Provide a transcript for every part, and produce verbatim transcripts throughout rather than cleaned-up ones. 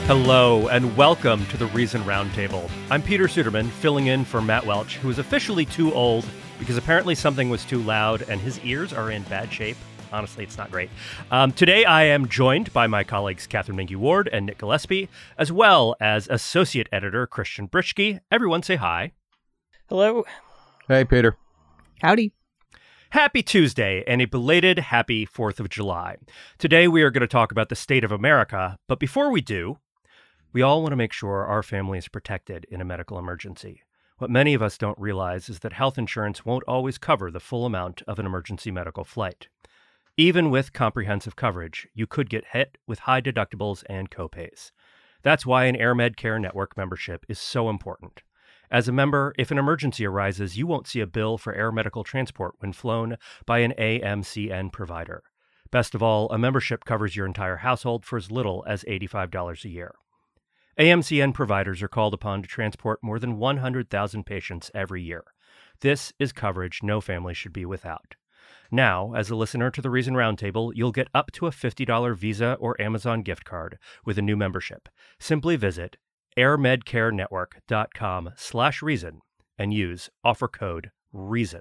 Hello, and welcome to the Reason Roundtable. I'm Peter Suderman, filling in for Matt Welch, who is officially too old because apparently something was too loud and his ears are in bad shape. Honestly, it's not great. Um, today, I am joined by my colleagues Catherine Minky-Ward and Nick Gillespie, as well as Associate Editor Christian Brischke. Everyone say hi. Hello. Hey, Peter. Howdy. Happy Tuesday and a belated happy fourth of July. Today, we are going to talk about the state of America, but before we do, we all want to make sure our family is protected in a medical emergency. What many of us don't realize is that health insurance won't always cover the full amount of an emergency medical flight. Even with comprehensive coverage, you could get hit with high deductibles and copays. That's why an AirMed Care Network membership is so important. As a member, if an emergency arises, you won't see a bill for air medical transport when flown by an A M C N provider. Best of all, a membership covers your entire household for as little as eighty-five dollars a year. A M C N providers are called upon to transport more than one hundred thousand patients every year. This is coverage no family should be without. Now, as a listener to the Reason Roundtable, you'll get up to a fifty dollars Visa or Amazon gift card with a new membership. Simply visit airmedcarenetwork.com slash reason and use offer code REASON.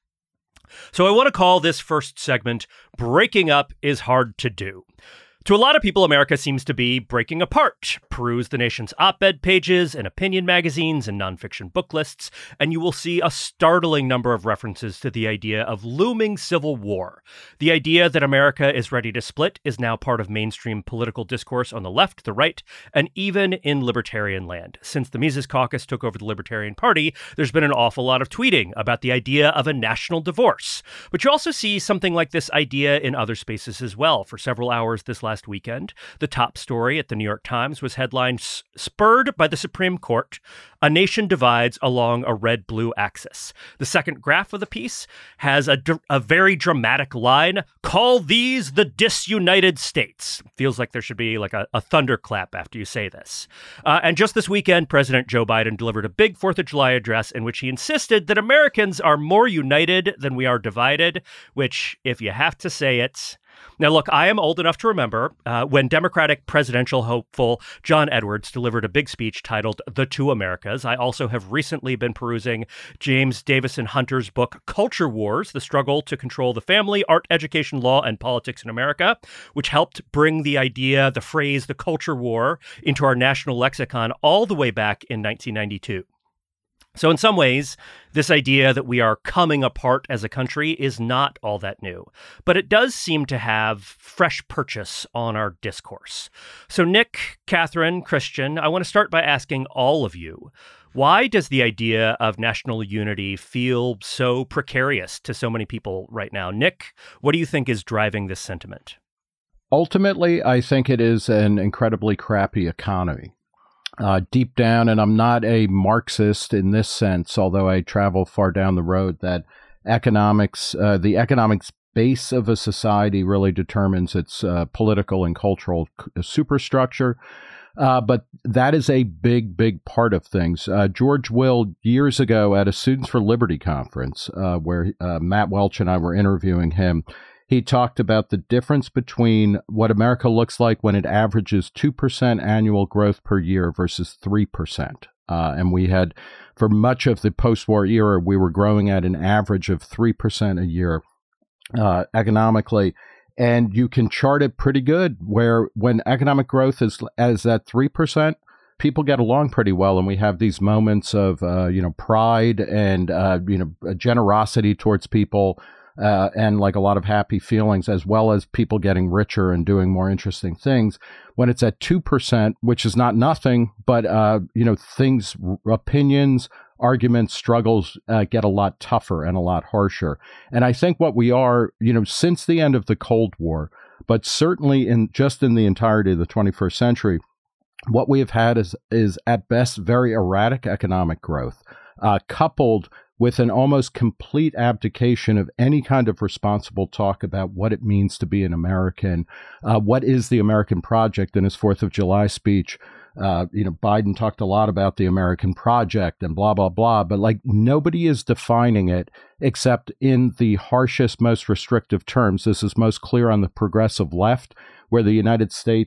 So I want to call this first segment, Breaking Up is Hard to Do. To a lot of people, America seems to be breaking apart. Peruse the nation's op-ed pages and opinion magazines and nonfiction book lists, and you will see a startling number of references to the idea of looming civil war. The idea that America is ready to split is now part of mainstream political discourse on the left, the right, and even in libertarian land. Since the Mises Caucus took over the Libertarian Party, there's been an awful lot of tweeting about the idea of a national divorce. But you also see something like this idea in other spaces as well. For several hours this last weekend, the top story at the New York Times was headlined, "Spurred by the Supreme Court, a nation divides along a red-blue axis." The second graph of the piece has a, a very dramatic line, "Call these the disunited states." Feels like there should be like a, a thunderclap after you say this. Uh, and just this weekend, President Joe Biden delivered a big fourth of July address in which he insisted that Americans are more united than we are divided, which, if you have to say it... Now, look, I am old enough to remember uh, when Democratic presidential hopeful John Edwards delivered a big speech titled The Two Americas. I also have recently been perusing James Davison Hunter's book, Culture Wars, The Struggle to Control the Family, Art, Education, Law, and Politics in America, which helped bring the idea, the phrase, the culture war into our national lexicon all the way back in nineteen ninety-two. So in some ways, this idea that we are coming apart as a country is not all that new, but it does seem to have fresh purchase on our discourse. So Nick, Catherine, Christian, I want to start by asking all of you, why does the idea of national unity feel so precarious to so many people right now? Nick, what do you think is driving this sentiment? Ultimately, I think it is an incredibly crappy economy. Uh, deep down, and I'm not a Marxist in this sense, although I travel far down the road, that economics, uh, the economics base of a society really determines its uh, political and cultural superstructure. Uh, but that is a big, big part of things. Uh, George Will, years ago at a Students for Liberty conference, uh, where uh, Matt Welch and I were interviewing him, he talked about the difference between what America looks like when it averages two percent annual growth per year versus three percent. Uh, and we had, for much of the post-war era, we were growing at an average of three percent a year uh, economically. And you can chart it pretty good, where when economic growth is, is at three percent, people get along pretty well. And we have these moments of, uh, you know, pride and, uh, you know, generosity towards people. Uh, and like a lot of happy feelings, as well as people getting richer and doing more interesting things. When it's at two percent, which is not nothing, but, uh, you know, things, opinions, arguments, struggles uh, get a lot tougher and a lot harsher. And I think what we are, you know, since the end of the Cold War, but certainly in just in the entirety of the twenty-first century, what we have had is, is at best very erratic economic growth, uh, coupled with an almost complete abdication of any kind of responsible talk about what it means to be an American, uh, what is the American project. In his fourth of July speech, uh, you know, Biden talked a lot about the American project and blah, blah, blah, but like nobody is defining it except in the harshest, most restrictive terms. This is most clear on the progressive left, where the United States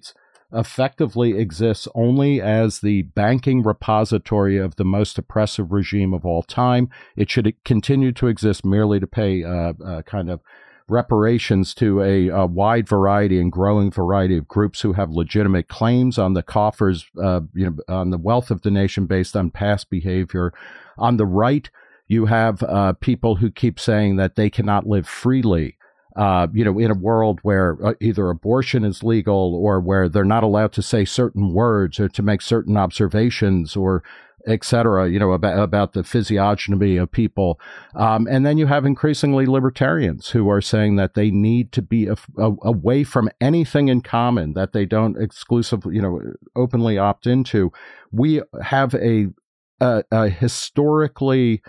effectively exists only as the banking repository of the most oppressive regime of all time. It should continue to exist merely to pay uh, uh, kind of reparations to a, a wide variety and growing variety of groups who have legitimate claims on the coffers, uh, you know, on the wealth of the nation based on past behavior. On the right, you have uh, people who keep saying that they cannot live freely, uh, you know, in a world where uh, either abortion is legal or where they're not allowed to say certain words or to make certain observations or et cetera, you know, about, about the physiognomy of people. Um, and then you have increasingly libertarians who are saying that they need to be a, a, away from anything in common that they don't exclusively, you know, openly opt into. We have a, a, a historically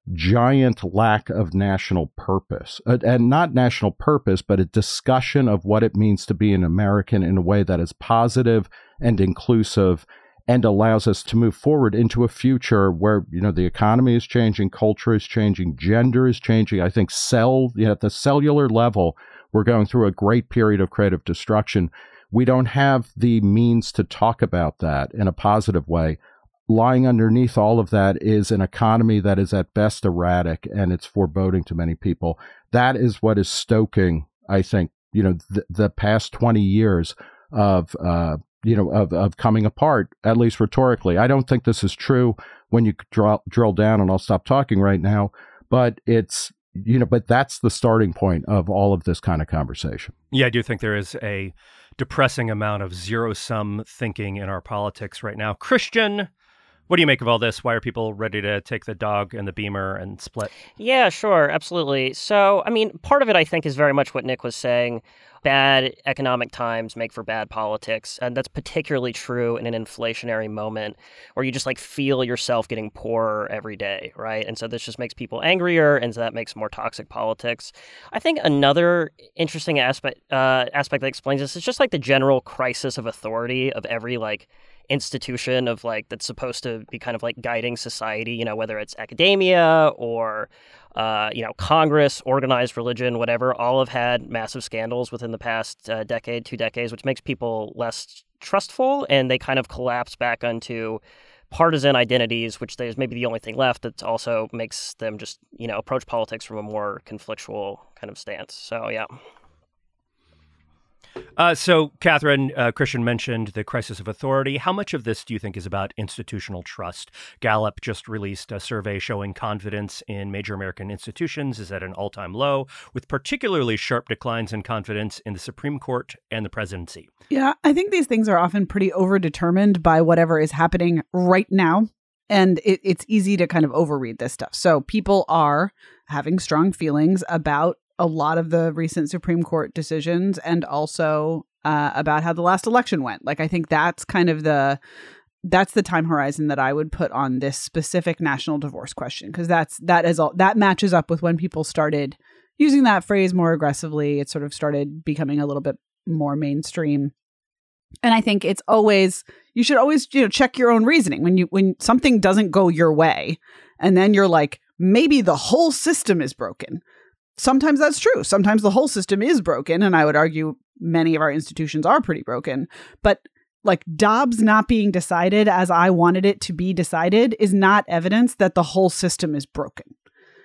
giant lack of national purpose, uh, and not national purpose, but a discussion of what it means to be an American in a way that is positive and inclusive and allows us to move forward into a future where, you know, the economy is changing, culture is changing, gender is changing. I think cell, you know, at the cellular level, we're going through a great period of creative destruction. We don't have the means to talk about that in a positive way. Lying underneath all of that is an economy that is at best erratic, and it's foreboding to many people. That is what is stoking, I think, you know, the, the past twenty years of, uh, you know, of, of coming apart, at least rhetorically. I don't think this is true when you drill, drill down, and I'll stop talking right now, but it's, you know, but that's the starting point of all of this kind of conversation. Yeah, I do think there is a depressing amount of zero-sum thinking in our politics right now. Christian, what do you make of all this? Why are people ready to take the dog and the Beamer and split? Yeah, sure. Absolutely. So, I mean, part of it, I think, is very much what Nick was saying. Bad economic times make for bad politics. And that's particularly true in an inflationary moment where you just like feel yourself getting poorer every day, right? And so this just makes people angrier, and so that makes more toxic politics. I think another interesting aspect uh, aspect that explains this is just like the general crisis of authority of every like institution of like that's supposed to be kind of like guiding society, you know, whether it's academia or uh, you know, Congress, organized religion, whatever, all have had massive scandals within the past uh, decade, two decades, which makes people less trustful, and they kind of collapse back onto partisan identities, which is maybe the only thing left that also makes them just, you know, approach politics from a more conflictual kind of stance. So, yeah. Uh, so, Catherine, uh, Christian mentioned the crisis of authority. How much of this do you think is about institutional trust? Gallup just released a survey showing confidence in major American institutions is at an all-time low, with particularly sharp declines in confidence in the Supreme Court and the presidency. Yeah, I think these things are often pretty overdetermined by whatever is happening right now. And it, it's easy to kind of overread this stuff. So people are having strong feelings about a lot of the recent Supreme Court decisions, and also uh, about how the last election went. Like, I think that's kind of the, that's the time horizon that I would put on this specific national divorce question. Cause that's, that is all, that matches up with when people started using that phrase more aggressively. It sort of started becoming a little bit more mainstream. And I think it's always, you should always, you know, check your own reasoning when you, when something doesn't go your way, and then you're like, maybe the whole system is broken. Sometimes that's true. Sometimes the whole system is broken. And I would argue many of our institutions are pretty broken. But like Dobbs not being decided as I wanted it to be decided is not evidence that the whole system is broken.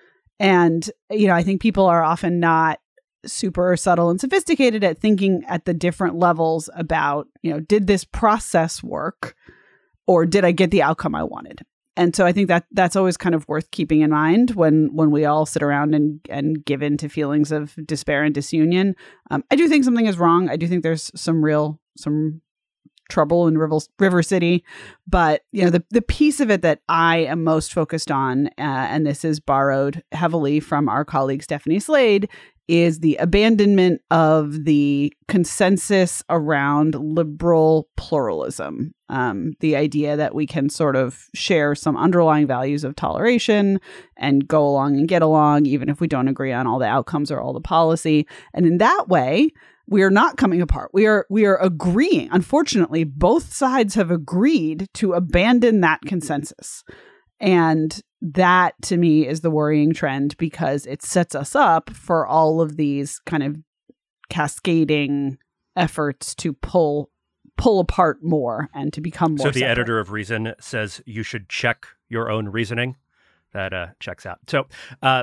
And, you know, I think people are often not super subtle and sophisticated at thinking at the different levels about, you know, did this process work, or did I get the outcome I wanted? And so I think that that's always kind of worth keeping in mind when when we all sit around and, and give in to feelings of despair and disunion. Um, I do think something is wrong. I do think there's some real, some trouble in River, River City. But, you know, the, the piece of it that I am most focused on, uh, and this is borrowed heavily from our colleague Stephanie Slade, is the abandonment of the consensus around liberal pluralism. Um, the idea that we can sort of share some underlying values of toleration and go along and get along, even if we don't agree on all the outcomes or all the policy. And in that way, we are not coming apart. We are we are agreeing. Unfortunately, both sides have agreed to abandon that consensus. And that, to me, is the worrying trend, because it sets us up for all of these kind of cascading efforts to pull pull apart more and to become more So the separate. editor of Reason says you should check your own reasoning. That uh, checks out. So uh,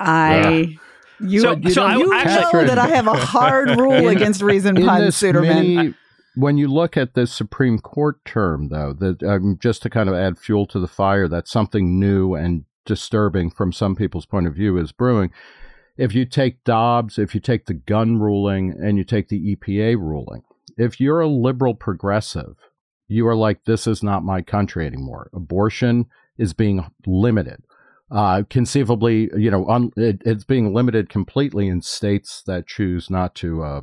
I... You, So- you, so I- you actually- know that I have a hard rule against reason In puns, this Suderman. mini- when you look at this Supreme Court term, though, that um, just to kind of add fuel to the fire, that something new and disturbing from some people's point of view is brewing. If you take Dobbs, if you take the gun ruling, and you take the E P A ruling, if you're a liberal progressive, you are like, this is not my country anymore. Abortion is being limited. Uh, conceivably, you know, un- it, it's being limited completely in states that choose not to uh,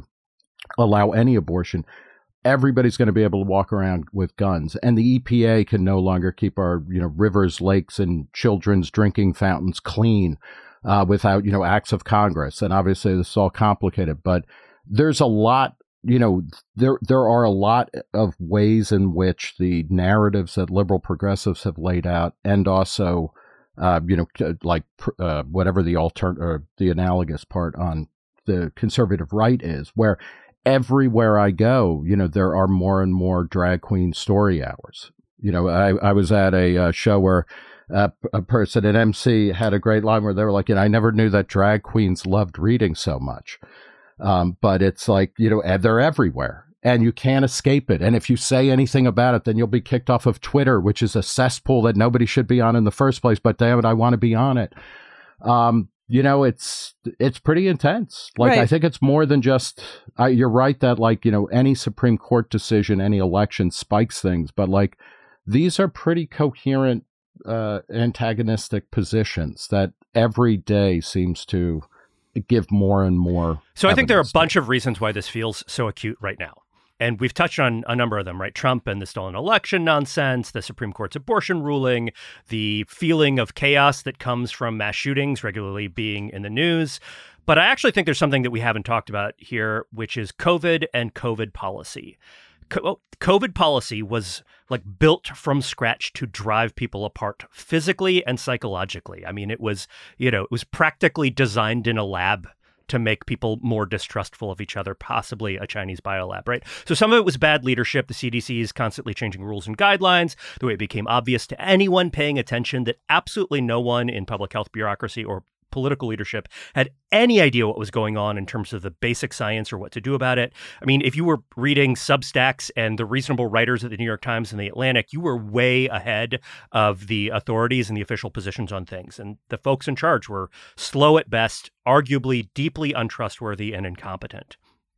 allow any abortion. Everybody's going to be able to walk around with guns, and the E P A can no longer keep our, you know, rivers, lakes, and children's drinking fountains clean uh, without, you know, acts of Congress. And obviously, this is all complicated, but there's a lot. You know, there there are a lot of ways in which the narratives that liberal progressives have laid out, and also, uh, you know, like uh, whatever the altern or the analogous part on the conservative right is, where everywhere I go, you know, there are more and more drag queen story hours. You know, I, I was at a uh, show where uh, a person, an M C, had a great line where they were like, you know, I never knew that drag queens loved reading so much. Um, but it's like, you know, they're everywhere and you can't escape it. And if you say anything about it, then you'll be kicked off of Twitter, which is a cesspool that nobody should be on in the first place. But damn it, I want to be on it. Um, you know, it's it's pretty intense. Like, Right. I think it's more than just, uh, you're right that, like, you know, any Supreme Court decision, any election spikes things. But, like, these are pretty coherent, uh, antagonistic positions that every day seems to give more and more. So I think there are a evidence to. bunch of reasons why this feels so acute right now. And we've touched on a number of them, right? Trump and the stolen election nonsense, the Supreme Court's abortion ruling, the feeling of chaos that comes from mass shootings regularly being in the news. But I actually think there's something that we haven't talked about here, which is COVID and COVID policy. Co- COVID policy was like built from scratch to drive people apart physically and psychologically. I mean, it was, you know, it was practically designed in a lab to make people more distrustful of each other, possibly a Chinese biolab, right? So some of it was bad leadership. The C D C is constantly changing rules and guidelines, the way it became obvious to anyone paying attention that absolutely no one in public health bureaucracy or political leadership had any idea what was going on in terms of the basic science or what to do about it. I mean, if you were reading Substacks and the reasonable writers at the New York Times and the Atlantic, you were way ahead of the authorities and the official positions on things. And the folks in charge were slow at best, arguably deeply untrustworthy and incompetent.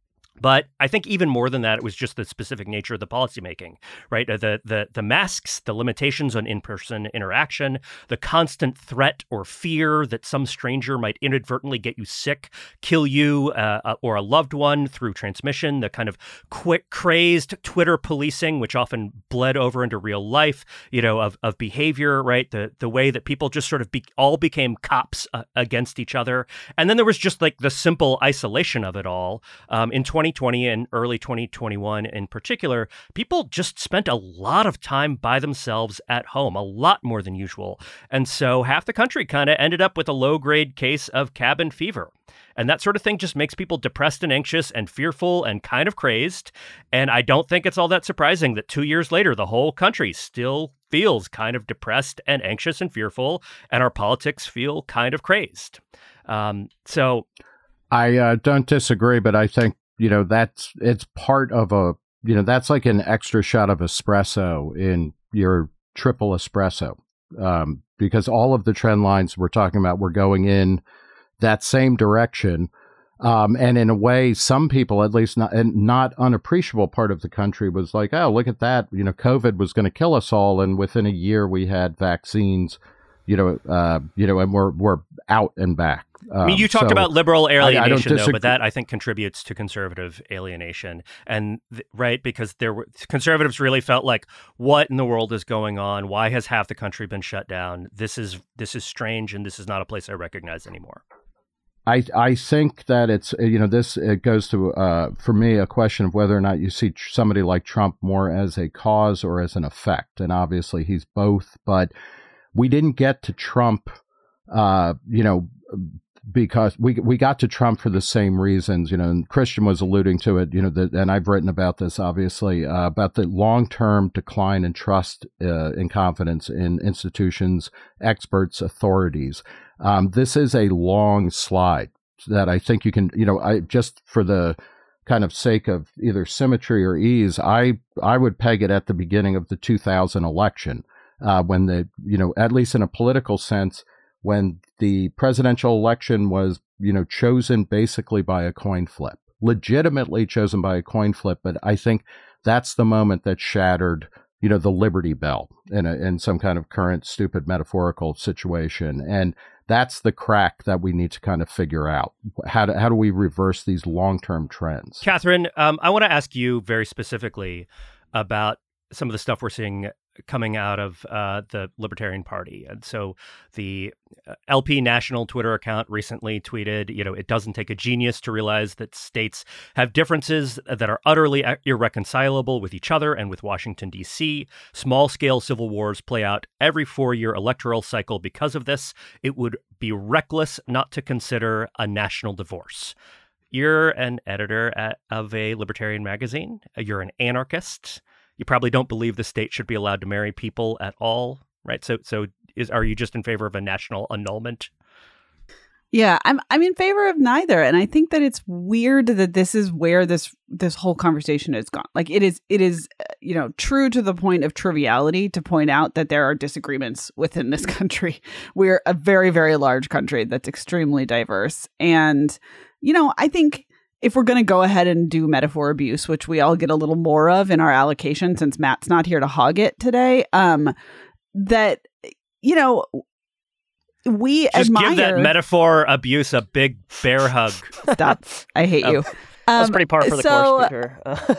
But I think even more than that, it was just the specific nature of the policymaking, right? The the the masks, the limitations on in-person interaction, the constant threat or fear that some stranger might inadvertently get you sick, kill you uh, or a loved one through transmission, the kind of quick, crazed Twitter policing, which often bled over into real life, you know, of, of behavior, right? The the way that people just sort of be, all became cops uh, against each other. And then there was just like the simple isolation of it all. Um, in twenty twenty and early twenty twenty-one in particular, people just spent a lot of time by themselves at home, a lot more than usual. And so half the country kind of ended up with a low-grade case of cabin fever. And that sort of thing just makes people depressed and anxious and fearful and kind of crazed. And I don't think it's all that surprising that two years later, the whole country still feels kind of depressed and anxious and fearful, and our politics feel kind of crazed. Um, so I uh, don't disagree, but I think, you know, that's, it's part of a, you know, that's like an extra shot of espresso in your triple espresso. Um, because all of the trend lines we're talking about were going in that same direction. Um, and in a way, some people, at least not, and not unappreciable part of the country was like, oh, look at that. You know, COVID was going to kill us all. And within a year we had vaccines, you know, uh, you know, and we're, we're out and back. Um, I mean, you talked so about liberal alienation, I, I don't though, disagree. but that I think contributes to conservative alienation. And th- right, because there were conservatives really felt like, what in the world is going on? Why has half the country been shut down? This is this is strange, and this is not a place I recognize anymore. I I think that it's, you know, this, it goes to, uh, for me, a question of whether or not you see tr- somebody like Trump more as a cause or as an effect. And obviously he's both, but we didn't get to Trump, uh, you know, because we we got to Trump for the same reasons, you know, and Christian was alluding to it, you know, the, and I've written about this, obviously, uh, about the long-term decline in trust uh, and confidence in institutions, experts, authorities. Um, this is a long slide that I think you can, you know, I just for the kind of sake of either symmetry or ease, I I would peg it at the beginning of the two thousand election, uh, when the, you know, at least in a political sense, when the presidential election was, you know, chosen basically by a coin flip, legitimately chosen by a coin flip. But I think that's the moment that shattered, you know, the Liberty Bell in a, in some kind of current stupid metaphorical situation. And that's the crack that we need to kind of figure out. How do, how do we reverse these long-term trends? Catherine, um, I want to ask you very specifically about some of the stuff we're seeing coming out of uh, the Libertarian Party. And so the L P National Twitter account recently tweeted, you know, it doesn't take a genius to realize that states have differences that are utterly irreconcilable with each other and with Washington, D C. Small-scale civil wars play out every four-year electoral cycle because of this. It would be reckless not to consider a national divorce. You're an editor at, of a libertarian magazine. You're an anarchist. You probably don't believe the state should be allowed to marry people at all, right? So, so is are you just in favor of a national annulment? Yeah, I'm I'm in favor of neither, and I think that it's weird that this is where this this whole conversation has gone. Like it is it is you know true to the point of triviality to point out that there are disagreements within this country. We're a very very large country that's extremely diverse, and you know I think. If we're going to go ahead and do metaphor abuse, which we all get a little more of in our allocation since Matt's not here to hog it today, um, that, you know, we Just admire... give that metaphor abuse a big bear hug. Stop. I hate you. Um, That's pretty par for the so, course, Peter.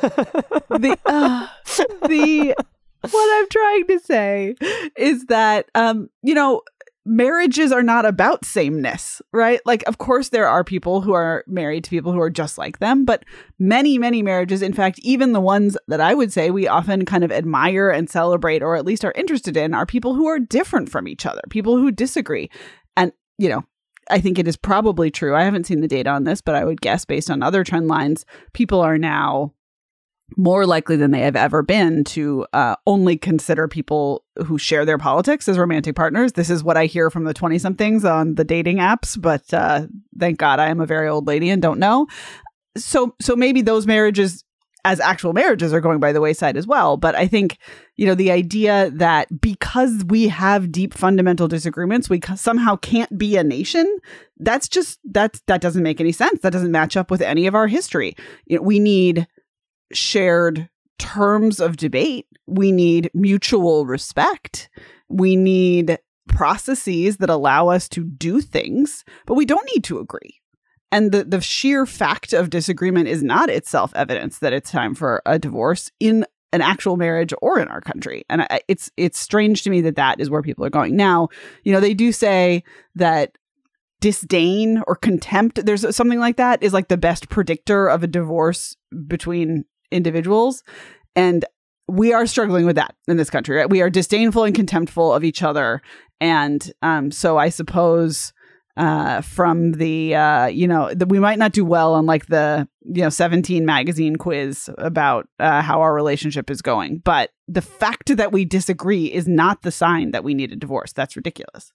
the, uh, the, what I'm trying to say is that, um, you know, marriages are not about sameness, right? Like, of course, there are people who are married to people who are just like them, but many, many marriages, in fact, even the ones that I would say we often kind of admire and celebrate, or at least are interested in, are people who are different from each other, people who disagree. And, you know, I think it is probably true. I haven't seen the data on this, but I would guess based on other trend lines, people are now more likely than they have ever been to uh, only consider people who share their politics as romantic partners. This is what I hear from the twenty-somethings on the dating apps, but uh, thank God I am a very old lady and don't know. So, so maybe those marriages as actual marriages are going by the wayside as well. But I think, you know, the idea that because we have deep fundamental disagreements, we somehow can't be a nation, that's just, that's, that doesn't make any sense. That doesn't match up with any of our history. You know, we need shared terms of debate. We need mutual respect. We need processes that allow us to do things, but we don't need to agree. And the, the sheer fact of disagreement is not itself evidence that it's time for a divorce in an actual marriage or in our country. And I, it's it's strange to me that that is where people are going. Now, you know, they do say that disdain or contempt, there's something like that, is like the best predictor of a divorce between individuals. And we are struggling with that in this country, right? We are disdainful and contemptful of each other. And um, so I suppose uh, from the, uh, you know, the, we might not do well on like the, you know, seventeen magazine quiz about uh, how our relationship is going. But the fact that we disagree is not the sign that we need a divorce. That's ridiculous.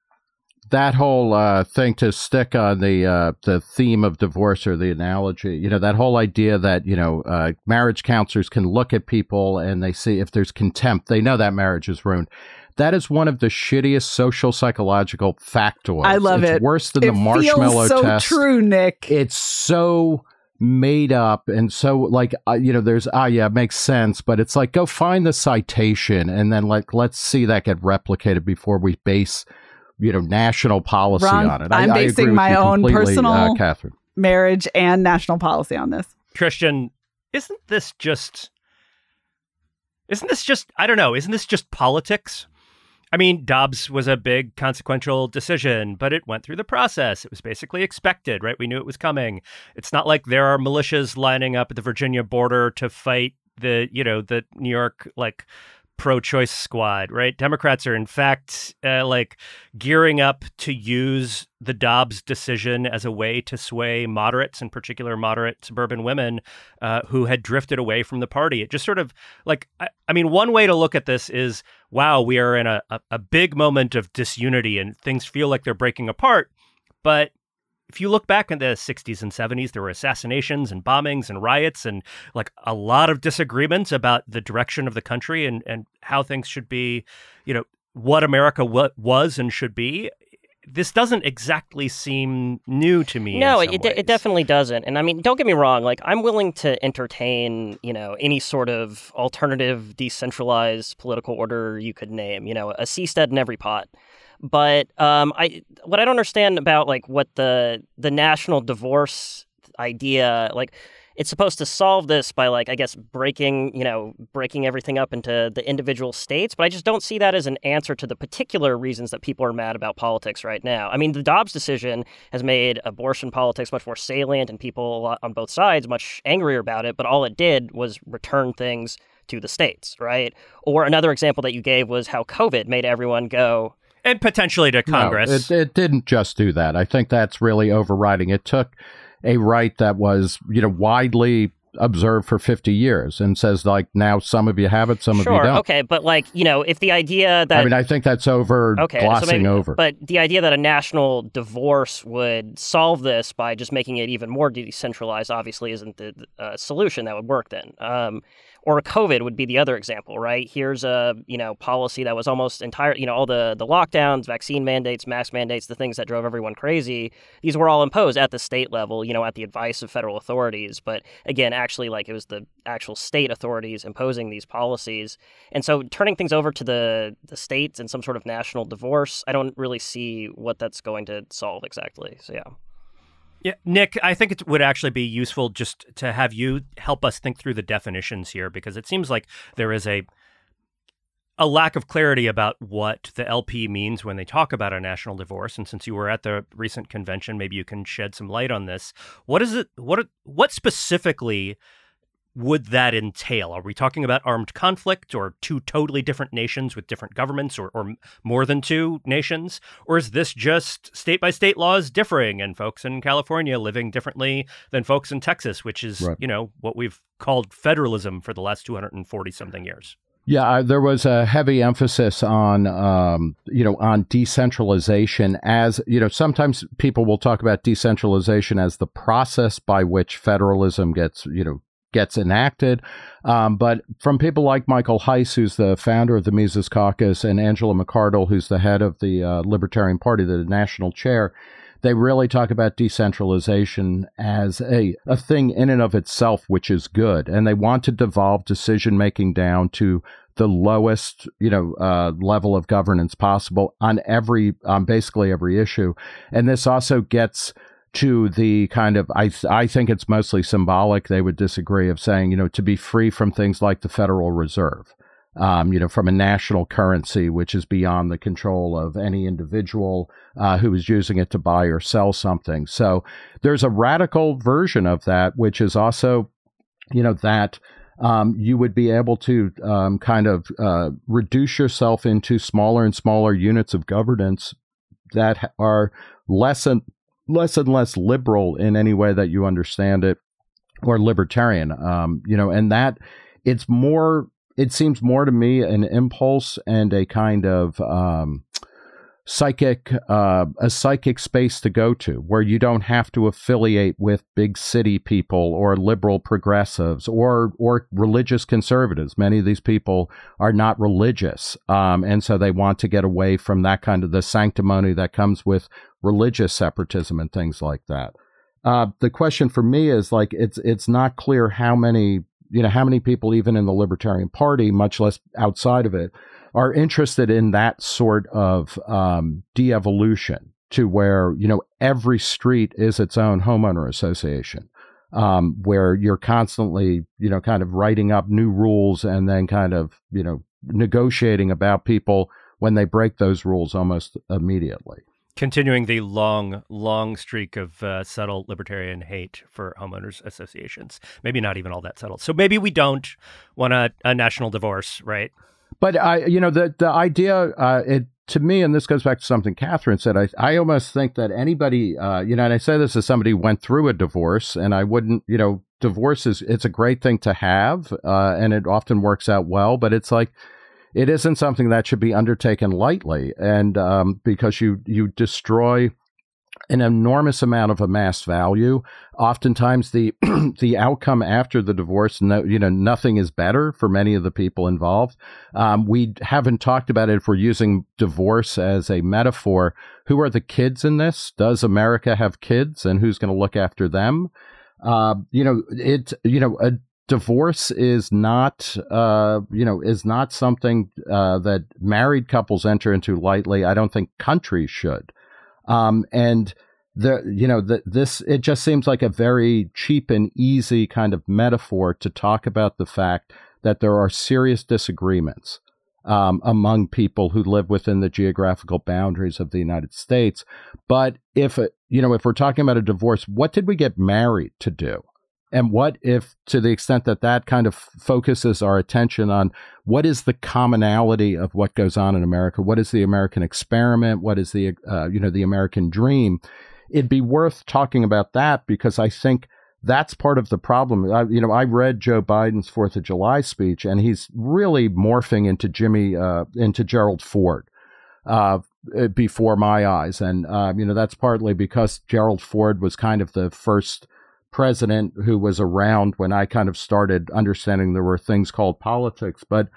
That whole uh, thing, to stick on the uh, the theme of divorce or the analogy, you know, that whole idea that, you know, uh, marriage counselors can look at people and they see if there's contempt, they know that marriage is ruined. That is one of the shittiest social psychological factoids. I love it's it. It's worse than it the marshmallow feels so test. True, Nick. It's so made up and so like uh, you know, there's ah yeah, it makes sense, but it's like, go find the citation and then like let's see that get replicated before we base, you know, national policy Wrong. on it. I'm I, basing I agree my with you own personal uh, Catherine. marriage and national policy on this. Christian, isn't this just, isn't this just, I don't know, isn't this just politics? I mean, Dobbs was a big consequential decision, but it went through the process. It was basically expected, right? We knew it was coming. It's not like there are militias lining up at the Virginia border to fight the, you know, the New York, like, pro-choice squad, right? Democrats are, in fact, uh, like gearing up to use the Dobbs decision as a way to sway moderates, in particular moderate suburban women uh, who had drifted away from the party. It just sort of like, I, I mean, one way to look at this is, wow, we are in a, a, a big moment of disunity and things feel like they're breaking apart. But if you look back in the sixties and seventies, there were assassinations and bombings and riots and like a lot of disagreements about the direction of the country and, and how things should be, you know, what America w- was and should be. This doesn't exactly seem new to me. No, in some it, ways. it definitely doesn't. And I mean, don't get me wrong. Like, I'm willing to entertain, you know, any sort of alternative, decentralized political order you could name. You know, a seastead in every pot. But um, I what I don't understand about like what the the national divorce idea, like it's supposed to solve this by like I guess breaking you know breaking everything up into the individual states. But I just don't see that as an answer to the particular reasons that people are mad about politics right now. I mean, the Dobbs decision has made abortion politics much more salient and people on both sides much angrier about it. But all it did was return things to the states, right? Or another example that you gave was how COVID made everyone go. And potentially to Congress. No, it, it didn't just do that. I think that's really overriding. It took a right that was, you know, widely observed for fifty years and says, like, now some of you have it, some sure, of you don't. Okay, but, like, you know, if the idea that... I mean, I think that's over, okay, glossing so maybe, over. But the idea that a national divorce would solve this by just making it even more decentralized obviously isn't the uh, solution that would work then. Um, or COVID would be the other example, right? Here's a, you know, policy that was almost entire, you know, all the, the lockdowns, vaccine mandates, mask mandates, the things that drove everyone crazy. These were all imposed at the state level, you know, at the advice of federal authorities. But again, actually, like it was the actual state authorities imposing these policies. And so turning things over to the, the states and some sort of national divorce, I don't really see what that's going to solve exactly. So, yeah. Yeah, Nick, I think it would actually be useful just to have you help us think through the definitions here, because it seems like there is a a lack of clarity about what the L P means when they talk about a national divorce. And since you were at the recent convention, maybe you can shed some light on this. What is it? What what specifically would that entail? Are we talking about armed conflict or two totally different nations with different governments or, or more than two nations? Or is this just state by state laws differing and folks in California living differently than folks in Texas, which is, right. you know, what we've called federalism for the last two hundred forty something years? Yeah, I, there was a heavy emphasis on, um, you know, on decentralization as, you know, sometimes people will talk about decentralization as the process by which federalism gets, you know, gets enacted. Um, but from people like Michael Heiss, who's the founder of the Mises Caucus, and Angela McArdle, who's the head of the uh, Libertarian Party, the national chair, they really talk about decentralization as a, a thing in and of itself, which is good. And they want to devolve decision-making down to the lowest, you know, uh, level of governance possible on every, on basically every issue. And this also gets to the kind of, I I think it's mostly symbolic, they would disagree, of saying, you know, to be free from things like the Federal Reserve, um, you know, from a national currency, which is beyond the control of any individual uh, who is using it to buy or sell something. So there's a radical version of that, which is also, you know, that um, you would be able to um, kind of uh, reduce yourself into smaller and smaller units of governance that are less and less and less liberal in any way that you understand it, or libertarian, um, you know, and that it's more, it seems more to me an impulse and a kind of um, psychic, uh, a psychic space to go to where you don't have to affiliate with big city people or liberal progressives or, or religious conservatives. Many of these people are not religious. Um, and so they want to get away from that kind of the sanctimony that comes with religious separatism and things like that. Uh, the question for me is like, it's, it's not clear how many, you know, how many people even in the Libertarian Party, much less outside of it, are interested in that sort of um, de-evolution to where, you know, every street is its own homeowner association, um, where you're constantly, you know, kind of writing up new rules and then kind of, you know, negotiating about people when they break those rules almost immediately. Continuing the long, long streak of uh, subtle libertarian hate for homeowners associations. Maybe not even all that subtle. So maybe we don't want a, a national divorce, right? But I, you know, the the idea, uh, it to me, and this goes back to something Catherine said. I I almost think that anybody, uh, you know, and I say this as somebody who went through a divorce, and I wouldn't, you know, divorce is it's a great thing to have, uh, and it often works out well. But it's like it isn't something that should be undertaken lightly, and um, because you you destroy an enormous amount of amassed value. Oftentimes, the the outcome after the divorce, no, you know, nothing is better for many of the people involved. Um, we haven't talked about it if we're using divorce as a metaphor. Who are the kids in this? Does America have kids, and who's going to look after them? Uh, you know, it. You know, a divorce is not, uh, you know, is not something uh, that married couples enter into lightly. I don't think countries should. Um, and the, you know, the, this, it just seems like a very cheap and easy kind of metaphor to talk about the fact that there are serious disagreements, um, among people who live within the geographical boundaries of the United States. But if, you know, if we're talking about a divorce, what did we get married to do? And what if, to the extent that that kind of focuses our attention on what is the commonality of what goes on in America? What is the American experiment? What is the, uh, you know, the American dream? It'd be worth talking about that, because I think that's part of the problem. I, you know, I read Joe Biden's Fourth of July speech, and he's really morphing into Jimmy, uh, into Gerald Ford, uh, before my eyes. And, uh, you know, that's partly because Gerald Ford was kind of the first president who was around when I kind of started understanding there were things called politics. But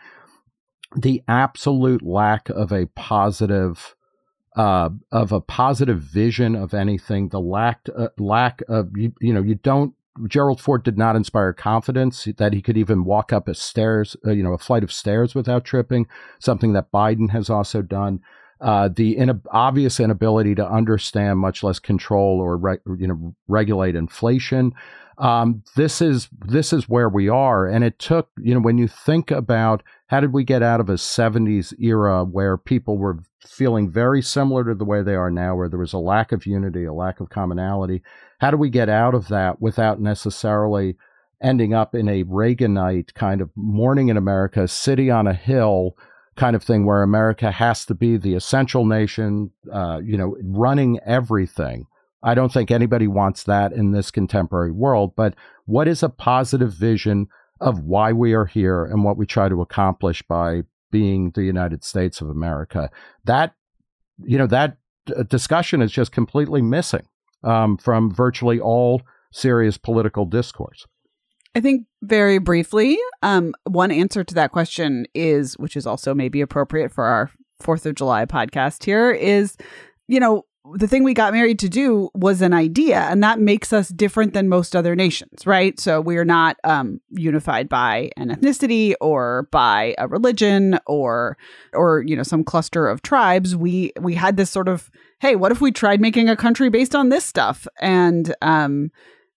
the absolute lack of a positive, uh, of a positive vision of anything, the lack, uh, lack of, you, you know, you don't, Gerald Ford did not inspire confidence that he could even walk up a stairs, uh, you know, a flight of stairs without tripping, something that Biden has also done. Uh, the in- obvious inability to understand, much less control or re- you know regulate inflation. Um, this is this is where we are, and it took, you know, when you think about how did we get out of a seventies era where people were feeling very similar to the way they are now, where there was a lack of unity, a lack of commonality. How do we get out of that without necessarily ending up in a Reaganite kind of morning in America, city on a hill kind of thing, where America has to be the essential nation, uh, you know, running everything? I don't think anybody wants that in this contemporary world. But what is a positive vision of why we are here and what we try to accomplish by being the United States of America? That, you know, that d- discussion is just completely missing um, from virtually all serious political discourse. I think very briefly, um, one answer to that question is, which is also maybe appropriate for our Fourth of July podcast here, is, you know, the thing we got married to do was an idea, and that makes us different than most other nations, right? So we are not um, unified by an ethnicity or by a religion or, or you know, some cluster of tribes. We we had this sort of, hey, what if we tried making a country based on this stuff? And um,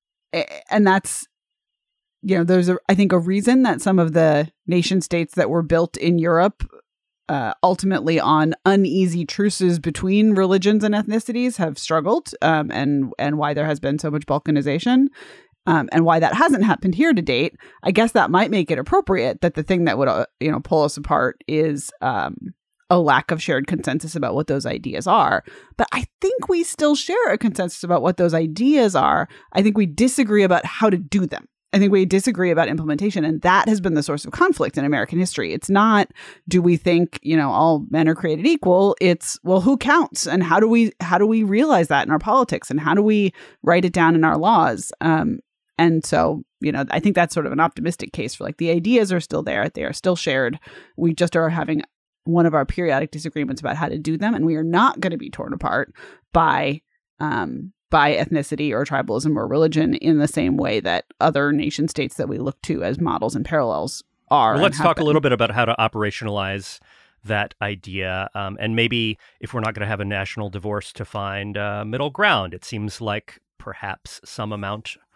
and that's, you know, there's, a, I think, a reason that some of the nation states that were built in Europe, uh, ultimately on uneasy truces between religions and ethnicities, have struggled, um, and and why there has been so much balkanization, um, and why that hasn't happened here to date. I guess that might make it appropriate that the thing that would, uh, you know, pull us apart is um, a lack of shared consensus about what those ideas are. But I think we still share a consensus about what those ideas are. I think we disagree about how to do them. I think we disagree about implementation, and that has been the source of conflict in American history. It's not, do we think, you know, all men are created equal? It's, well, who counts, and how do we how do we realize that in our politics, and how do we write it down in our laws? Um, and so, you know, I think that's sort of an optimistic case for, like, the ideas are still there, they are still shared. We just are having one of our periodic disagreements about how to do them, and we are not going to be torn apart by um by ethnicity or tribalism or religion in the same way that other nation states that we look to as models and parallels are. Well, let's talk been. a little bit about how to operationalize that idea. Um, and maybe if we're not going to have a national divorce, to find uh, middle ground. It seems like perhaps some amount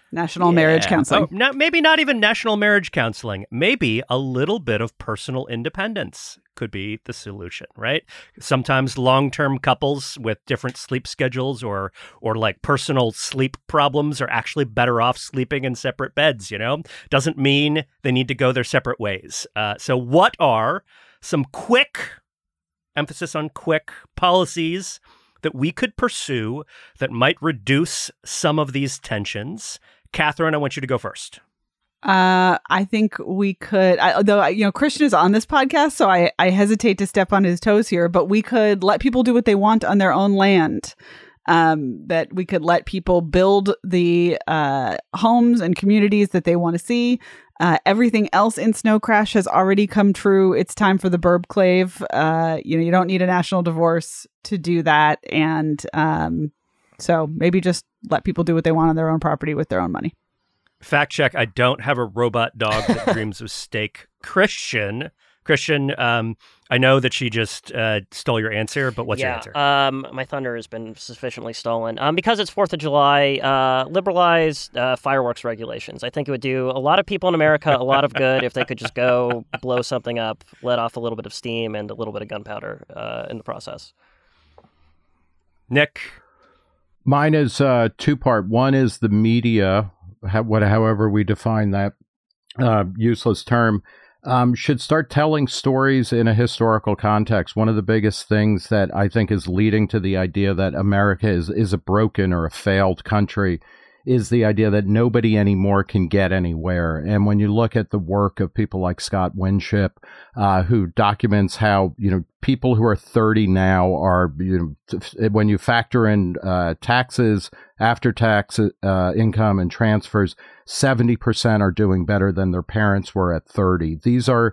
National marriage Yeah. counseling. Oh, no, maybe not even national marriage counseling. Maybe a little bit of personal independence could be the solution, right? Sometimes long-term couples with different sleep schedules or or like personal sleep problems are actually better off sleeping in separate beds, you know? Doesn't mean they need to go their separate ways. Uh, so what are some quick, emphasis on quick, policies that we could pursue that might reduce some of these tensions? Catherine, I want you to go first. Uh, I think we could, I, though, you know, Christian is on this podcast, so I, I hesitate to step on his toes here, but we could let people do what they want on their own land. Um, that we could let people build the uh, homes and communities that they want to see. Uh, everything else in Snow Crash has already come true. It's time for the burbclave. Uh, you know, you don't need a national divorce to do that. And um, so maybe just let people do what they want on their own property with their own money. Fact check, I don't have a robot dog that dreams of steak. Christian, Christian, um, I know that she just uh, stole your answer, but what's yeah, your answer? Um, my thunder has been sufficiently stolen. Um, because it's fourth of July, uh, liberalize uh, fireworks regulations. I think it would do a lot of people in America a lot of good if they could just go blow something up, let off a little bit of steam and a little bit of gunpowder uh, in the process. Nick? Mine is uh, two-part. One is the media, how, what, however we define that uh, useless term, um, should start telling stories in a historical context. One of the biggest things that I think is leading to the idea that America is, is a broken or a failed country is the idea that nobody anymore can get anywhere. And when you look at the work of people like Scott Winship, uh, who documents how, you know, people who are thirty now are, you know, when you factor in uh, taxes, after tax uh, income and transfers, seventy percent are doing better than their parents were at thirty. These are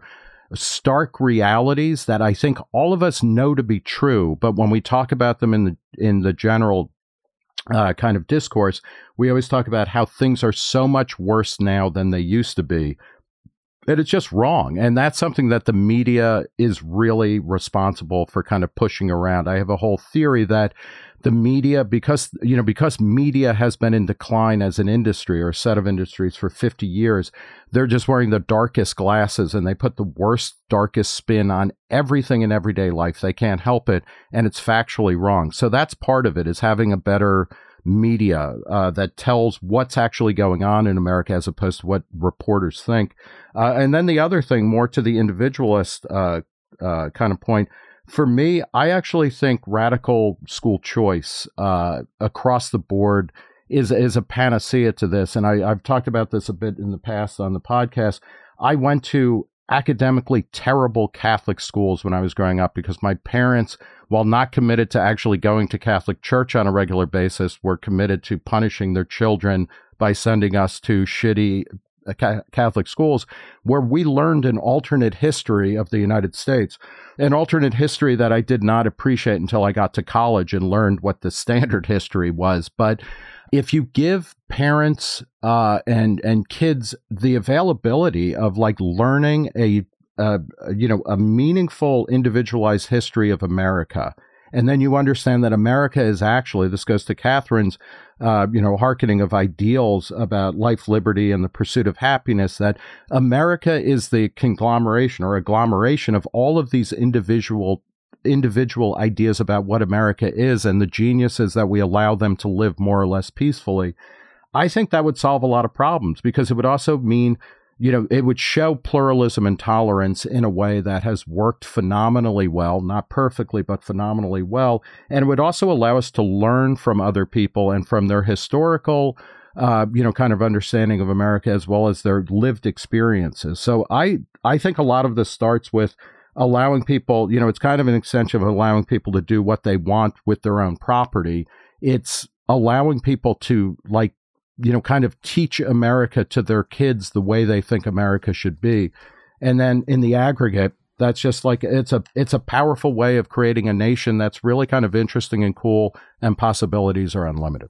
stark realities that I think all of us know to be true. But when we talk about them in the in the general Uh, kind of discourse, we always talk about how things are so much worse now than they used to be. That it's just wrong. And that's something that the media is really responsible for kind of pushing around. I have a whole theory that the media, because, you know, because media has been in decline as an industry or a set of industries for fifty years, they're just wearing the darkest glasses and they put the worst, darkest spin on everything in everyday life. They can't help it. And it's factually wrong. So that's part of it, is having a better media uh, that tells what's actually going on in America as opposed to what reporters think. Uh, and then the other thing, more to the individualist uh, uh, kind of point, for me, I actually think radical school choice uh, across the board is is a panacea to this. And I, I've talked about this a bit in the past on the podcast. I went to academically terrible Catholic schools when I was growing up because my parents, while not committed to actually going to Catholic church on a regular basis, were committed to punishing their children by sending us to shitty Catholic schools, where we learned an alternate history of the United States, an alternate history that I did not appreciate until I got to college and learned what the standard history was. But if you give parents uh, and and kids the availability of like learning a, a you know a meaningful, individualized history of America, and then you understand that America is actually, this goes to Catherine's, uh, you know, hearkening of ideals about life, liberty, and the pursuit of happiness, that America is the conglomeration or agglomeration of all of these individual individual ideas about what America is, and the genius is that we allow them to live more or less peacefully. I think that would solve a lot of problems, because it would also mean, you know, it would show pluralism and tolerance in a way that has worked phenomenally well, not perfectly, but phenomenally well. And it would also allow us to learn from other people and from their historical, uh, you know, kind of understanding of America, as well as their lived experiences. So I, I think a lot of this starts with allowing people, you know, it's kind of an extension of allowing people to do what they want with their own property. It's allowing people to, like, you know, kind of teach America to their kids the way they think America should be. And then in the aggregate, that's just like, it's a it's a powerful way of creating a nation that's really kind of interesting and cool, and possibilities are unlimited.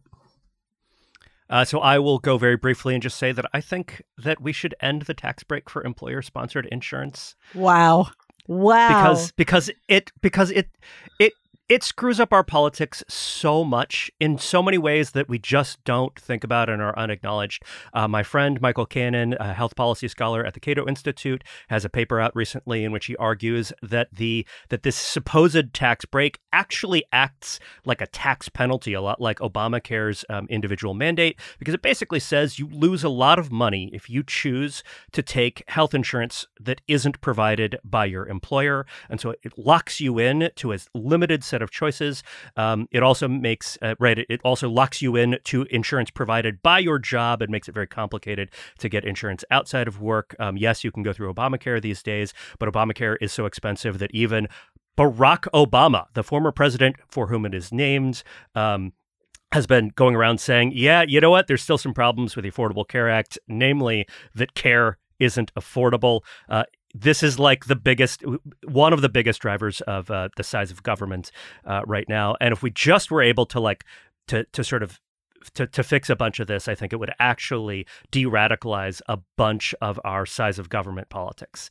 Uh, so I will go very briefly and just say that I think that we should end the tax break for employer-sponsored insurance. Wow. Wow. Because because it because it it it screws up our politics so much in so many ways that we just don't think about and are unacknowledged. Uh, my friend Michael Cannon, a health policy scholar at the Cato Institute, has a paper out recently in which he argues that the that this supposed tax break actually acts like a tax penalty, a lot like Obamacare's um, individual mandate, because it basically says you lose a lot of money if you choose to take health insurance that isn't provided by your employer. And so it locks you in to a limited set of choices. Um, it also makes, uh, right, it also locks you in to insurance provided by your job and makes it very complicated to get insurance outside of work. Um, yes, you can go through Obamacare these days, but Obamacare is so expensive that even Barack Obama, the former president for whom it is named, um, has been going around saying, yeah, you know what? There's still some problems with the Affordable Care Act, namely that care isn't affordable. Uh, This is like the biggest, one of the biggest drivers of uh, the size of government uh, right now. And if we just were able to like, to to sort of, to, to fix a bunch of this, I think it would actually de-radicalize a bunch of our size of government politics.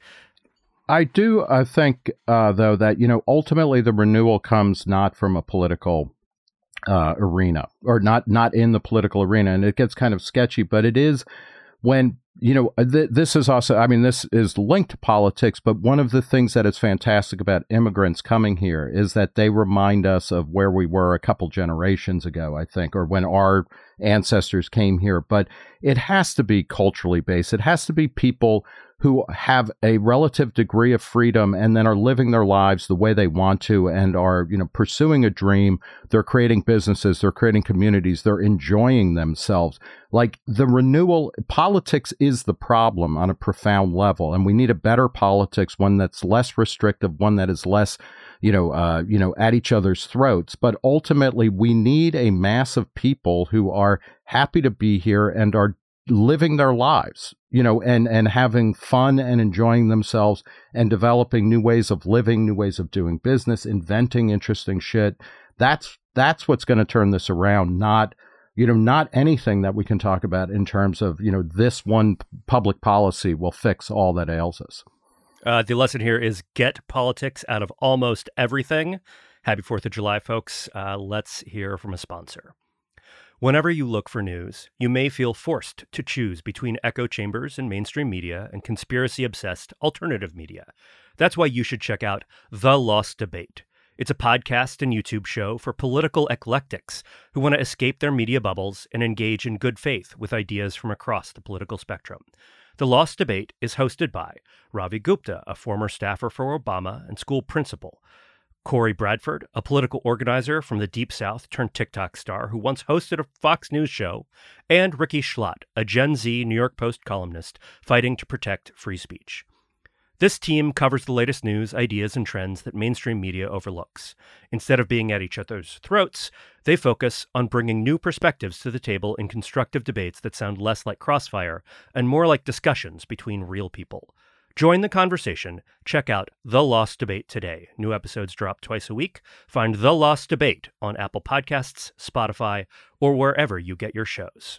I do uh, think, uh, though, that, you know, ultimately the renewal comes not from a political uh, arena, or not, not in the political arena. And it gets kind of sketchy, but it is when, you know, th- this is also, I mean, this is linked to politics, but one of the things that is fantastic about immigrants coming here is that they remind us of where we were a couple generations ago, I think, or when our ancestors came here. But it has to be culturally based. It has to be people who have a relative degree of freedom and then are living their lives the way they want to and are, you know, pursuing a dream. They're creating businesses, they're creating communities, they're enjoying themselves. Like the renewal, politics is the problem on a profound level. And we need a better politics, one that's less restrictive, one that is less, you know, uh, you know, at each other's throats. But ultimately, we need a mass of people who are happy to be here and are living their lives, you know, and, and having fun and enjoying themselves and developing new ways of living, new ways of doing business, inventing interesting shit. That's, that's what's going to turn this around, not, you know, not anything that we can talk about in terms of, you know, this one public policy will fix all that ails us. Uh, the lesson here is get politics out of almost everything. Happy fourth of July, folks. Uh, let's hear from a sponsor. Whenever you look for news, you may feel forced to choose between echo chambers and mainstream media and conspiracy-obsessed alternative media. That's why you should check out The Lost Debate. It's a podcast and YouTube show for political eclectics who want to escape their media bubbles and engage in good faith with ideas from across the political spectrum. The Lost Debate is hosted by Ravi Gupta, a former staffer for Obama and school principal, Corey Bradford, a political organizer from the Deep South turned TikTok star who once hosted a Fox News show, and Ricky Schlott, a Gen Z New York Post columnist fighting to protect free speech. This team covers the latest news, ideas, and trends that mainstream media overlooks. Instead of being at each other's throats, they focus on bringing new perspectives to the table in constructive debates that sound less like crossfire and more like discussions between real people. Join the conversation. Check out The Lost Debate today. New episodes drop twice a week. Find The Lost Debate on Apple Podcasts, Spotify, or wherever you get your shows.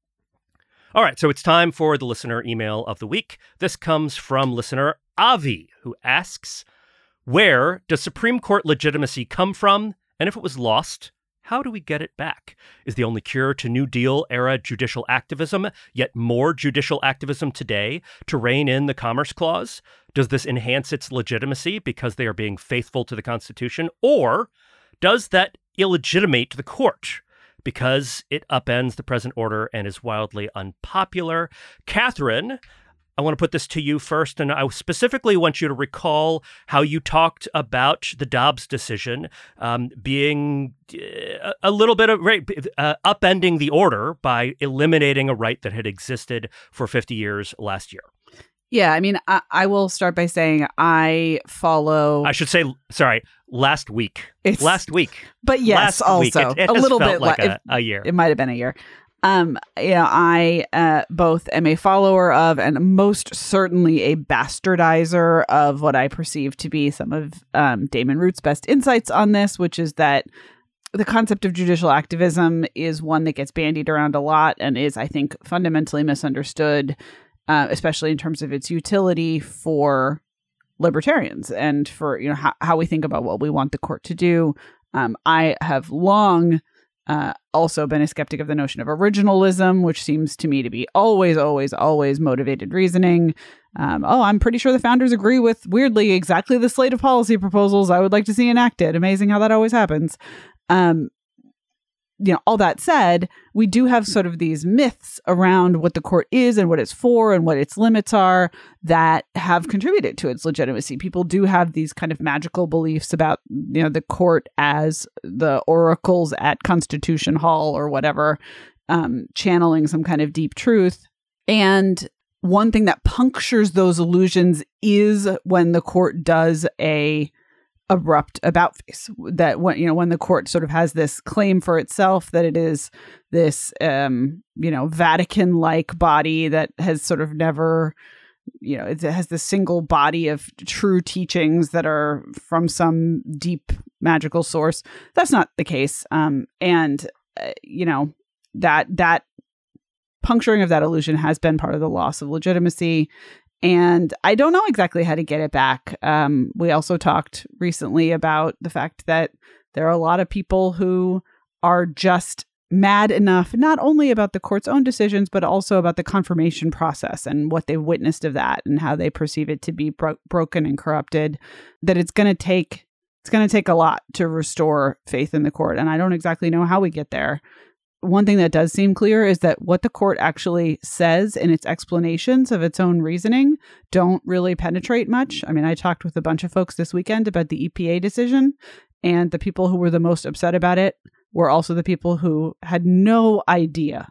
All right, so it's time for the listener email of the week. This comes from listener Avi, who asks, where does Supreme Court legitimacy come from? And if it was lost, how do we get it back? Is the only cure to New Deal-era judicial activism yet more judicial activism today to rein in the Commerce Clause? Does this enhance its legitimacy because they are being faithful to the Constitution? Or does that illegitimate the court because it upends the present order and is wildly unpopular? Catherine, I want to put this to you first, and I specifically want you to recall how you talked about the Dobbs decision um, being uh, a little bit of right, uh, upending the order by eliminating a right that had existed for fifty years last year. Yeah, I mean, I, I will start by saying I follow. I should say, sorry, last week. It's, last week. But yes, last also week. It, it a little felt bit like la- a, if, a year. It might have been a year. Um, you know, I uh, both am a follower of and most certainly a bastardizer of what I perceive to be some of um, Damon Root's best insights on this, which is that the concept of judicial activism is one that gets bandied around a lot and is, I think, fundamentally misunderstood, uh, especially in terms of its utility for libertarians and for, you know, how, how we think about what we want the court to do. Um, I have long uh, also been a skeptic of the notion of originalism, which seems to me to be always, always, always motivated reasoning. Um, oh, I'm pretty sure the founders agree with, weirdly, exactly the slate of policy proposals I would like to see enacted. Amazing how that always happens. Um, you know, all that said, we do have sort of these myths around what the court is and what it's for and what its limits are that have contributed to its legitimacy. People do have these kind of magical beliefs about, you know, the court as the oracles at Constitution Hall or whatever, um, channeling some kind of deep truth. And one thing that punctures those illusions is when the court does a abrupt about face, that when, you know, when the court sort of has this claim for itself that it is this, um, you know, Vatican-like body that has sort of never, you know, it has this single body of true teachings that are from some deep magical source. That's not the case. Um, and, uh, you know, that, that puncturing of that illusion has been part of the loss of legitimacy. And I don't know exactly how to get it back. Um, we also talked recently about the fact that there are a lot of people who are just mad enough, not only about the court's own decisions, but also about the confirmation process and what they've witnessed of that and how they perceive it to be bro- broken and corrupted, that it's going to take it's going to take a lot to restore faith in the court. And I don't exactly know how we get there. One thing that does seem clear is that what the court actually says in its explanations of its own reasoning don't really penetrate much. I mean, I talked with a bunch of folks this weekend about the E P A decision, and the people who were the most upset about it were also the people who had no idea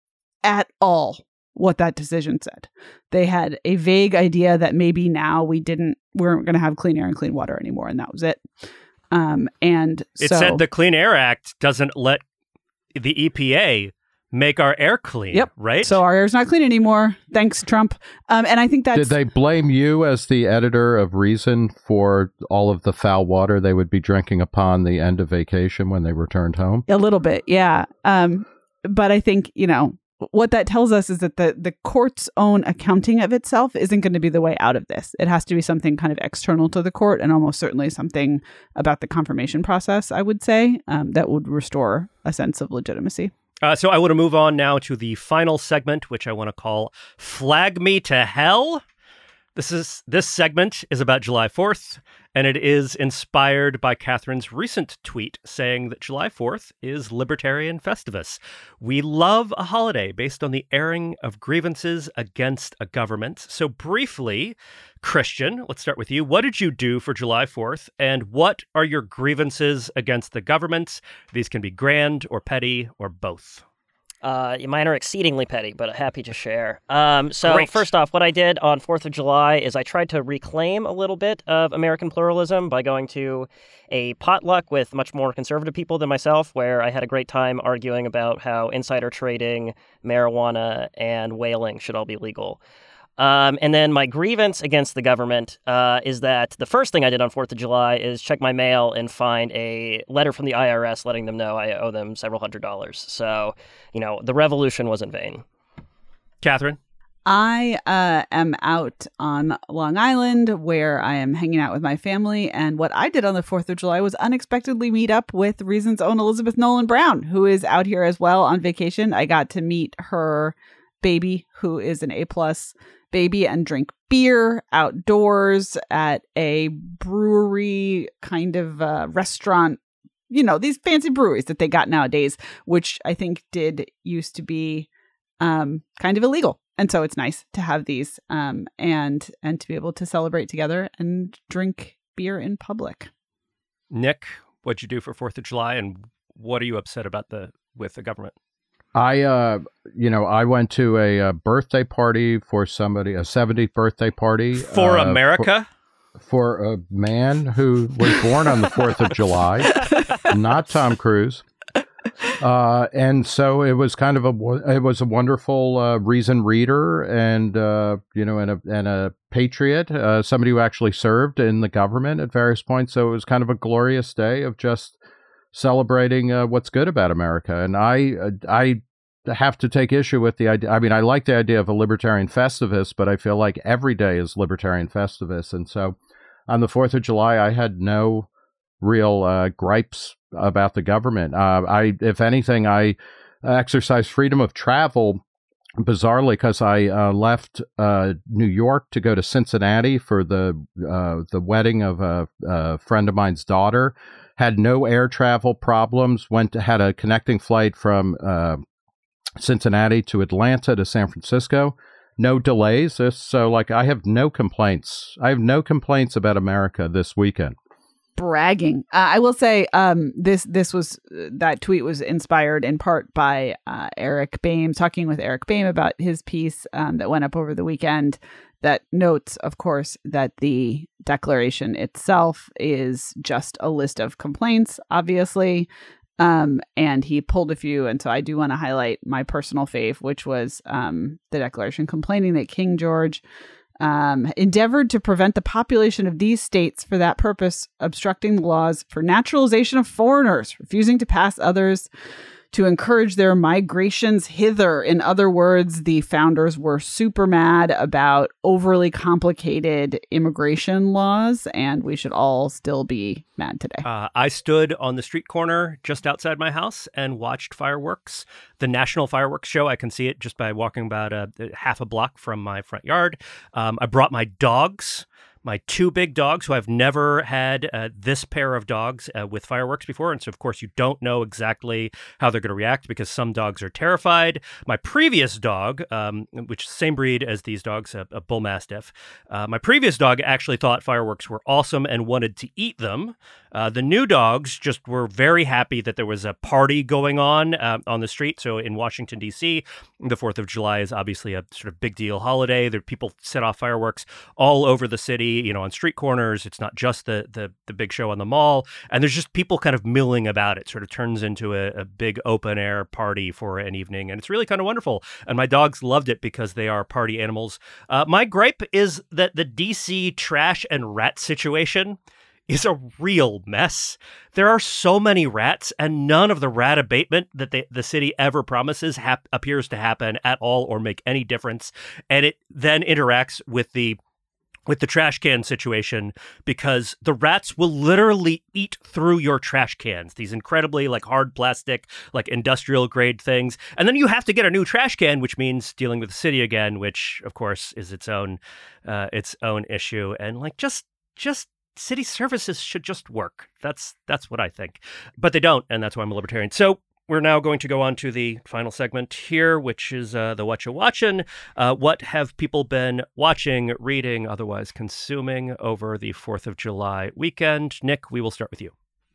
at all what that decision said. They had a vague idea that maybe now we didn't, we weren't going to have clean air and clean water anymore, and that was it. Um, and it so, said the Clean Air Act doesn't let the E P A make our air clean, yep. right? So our air's not clean anymore. Thanks, Trump. Um, and I think that's... Did they blame you as the editor of Reason for all of the foul water they would be drinking upon the end of vacation when they returned home? A little bit, yeah. Um, but I think, you know, what that tells us is that the, the court's own accounting of itself isn't going to be the way out of this. It has to be something kind of external to the court, and almost certainly something about the confirmation process, I would say, um, that would restore a sense of legitimacy. Uh, so I want to move on now to the final segment, which I want to call Flag Me to Hell. This is this segment is about July fourth, and it is inspired by Catherine's recent tweet saying that July fourth is Libertarian Festivus. We love a holiday based on the airing of grievances against a government. So briefly, Christian, let's start with you. What did you do for July fourth, and what are your grievances against the government? These can be grand or petty or both. Uh, mine are exceedingly petty, but happy to share. Um, so Great. First off, what I did on fourth of July is I tried to reclaim a little bit of American pluralism by going to a potluck with much more conservative people than myself, where I had a great time arguing about how insider trading, marijuana, and whaling should all be legal. Um, and then my grievance against the government uh, is that the first thing I did on fourth of July is check my mail and find a letter from the I R S letting them know I owe them several hundred dollars. So, you know, the revolution was in vain. Catherine? I uh, am out on Long Island where I am hanging out with my family. And what I did on the fourth of July was unexpectedly meet up with Reason's own Elizabeth Nolan Brown, who is out here as well on vacation. I got to meet her baby, who is an A-plus baby, and drink beer outdoors at a brewery kind of uh, restaurant, you know, these fancy breweries that they got nowadays, which I think did used to be um, kind of illegal. And so it's nice to have these um, and and to be able to celebrate together and drink beer in public. Nick, what'd you do for fourth of July, and what are you upset about the with the government? I, uh, you know, I went to a, a birthday party for somebody, a seventieth birthday party. For uh, America? For, for a man who was born on the fourth of July, not Tom Cruise. Uh, and so it was kind of a, it was a wonderful uh, Reason reader and, uh, you know, and a, and a patriot, uh, somebody who actually served in the government at various points. So it was kind of a glorious day of just celebrating uh, what's good about America. And I uh, I have to take issue with the idea. I mean, I like the idea of a Libertarian Festivus, but I feel like every day is Libertarian Festivus. And so on the fourth of July, I had no real uh, gripes about the government. Uh, I, if anything, I exercise freedom of travel, bizarrely, because I uh, left uh, New York to go to Cincinnati for the uh, the wedding of a, a friend of mine's daughter. Had no air travel problems. Went to, had a connecting flight from uh, Cincinnati to Atlanta to San Francisco. No delays. So, like, I have no complaints. I have no complaints about America this weekend. Bragging. Uh, I will say um, this this was uh, that tweet was inspired in part by uh, Eric Boehm, talking with Eric Boehm about his piece um, that went up over the weekend that notes, of course, that the declaration itself is just a list of complaints, obviously. Um, and he pulled a few. And so I do want to highlight my personal fave, which was um, the declaration complaining that King George um, endeavored to prevent the population of these states for that purpose, obstructing the laws for naturalization of foreigners, refusing to pass others to encourage their migrations hither. In other words, the founders were super mad about overly complicated immigration laws, and we should all still be mad today. Uh, I stood on the street corner just outside my house and watched fireworks, the National Fireworks Show. I can see it just by walking about a, half a block from my front yard. Um, I brought my dogs. My two big dogs, who I've never had uh, this pair of dogs uh, with fireworks before. And so, of course, you don't know exactly how they're going to react because some dogs are terrified. My previous dog, um, which is the same breed as these dogs, a, a bull mastiff, uh, my previous dog actually thought fireworks were awesome and wanted to eat them. Uh, the new dogs just were very happy that there was a party going on uh, on the street. So in Washington, D C, the fourth of July is obviously a sort of big deal holiday. There people set off fireworks all over the city, you know, on street corners. It's not just the the, the big show on the mall. And there's just people kind of milling about. It sort of turns into a, a big open air party for an evening. And it's really kind of wonderful. And my dogs loved it because they are party animals. Uh, my gripe is that the D C trash and rat situation is a real mess. There are so many rats, and none of the rat abatement that the, the city ever promises hap- appears to happen at all or make any difference. And it then interacts with the with the trash can situation because the rats will literally eat through your trash cans, these incredibly like hard plastic, like industrial grade things. And then you have to get a new trash can, which means dealing with the city again, which of course is its own uh, its own issue. And like just just city services should just work. That's that's what I think. But they don't, and that's why I'm a libertarian. So we're now going to go on to the final segment here, which is uh, the What You Watchin'. Uh, what have people been watching, reading, otherwise consuming over the fourth of July weekend? Nick, we will start with you.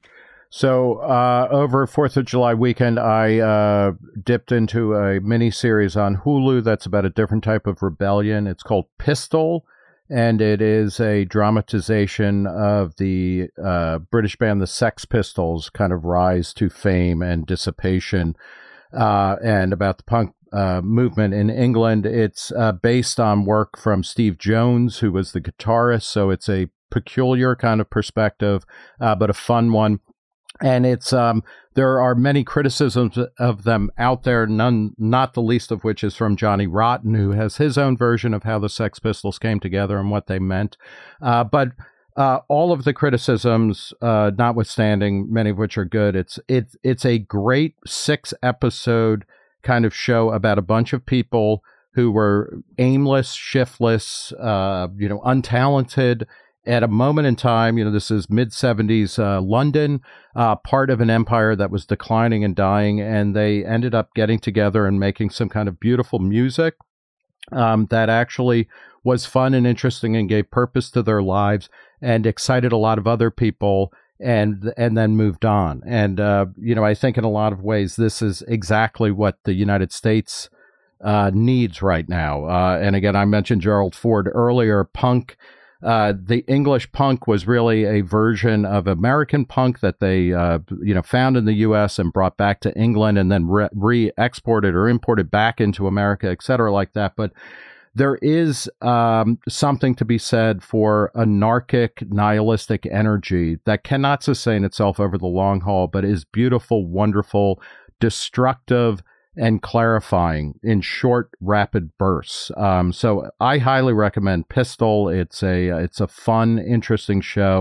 So uh, over fourth of July weekend, I uh, dipped into a mini-series on Hulu that's about a different type of rebellion. It's called Pistol. And it is a dramatization of the uh, British band, the Sex Pistols, kind of rise to fame and dissipation, uh, and about the punk uh, movement in England. It's uh, based on work from Steve Jones, who was the guitarist. So it's a peculiar kind of perspective, uh, but a fun one. And it's um, there are many criticisms of them out there, none, not the least of which is from Johnny Rotten, who has his own version of how the Sex Pistols came together and what they meant. Uh, but uh, all of the criticisms, uh, notwithstanding, many of which are good, it's it's it's a great six episode kind of show about a bunch of people who were aimless, shiftless, uh, you know, untalented. At a moment in time, you know, this is mid-seventies uh, London, uh, part of an empire that was declining and dying, and they ended up getting together and making some kind of beautiful music um, that actually was fun and interesting and gave purpose to their lives and excited a lot of other people, and and then moved on. And, uh, you know, I think in a lot of ways, this is exactly what the United States uh, needs right now. Uh, and again, I mentioned Gerald Ford earlier, punk. Uh, the English punk was really a version of American punk that they, uh, you know, found in the U S and brought back to England and then re- re-exported or imported back into America, et cetera, like that. But there is um, something to be said for anarchic, nihilistic energy that cannot sustain itself over the long haul, but is beautiful, wonderful, destructive, and clarifying in short, rapid bursts. Um, so I highly recommend Pistol. It's a it's a fun, interesting show,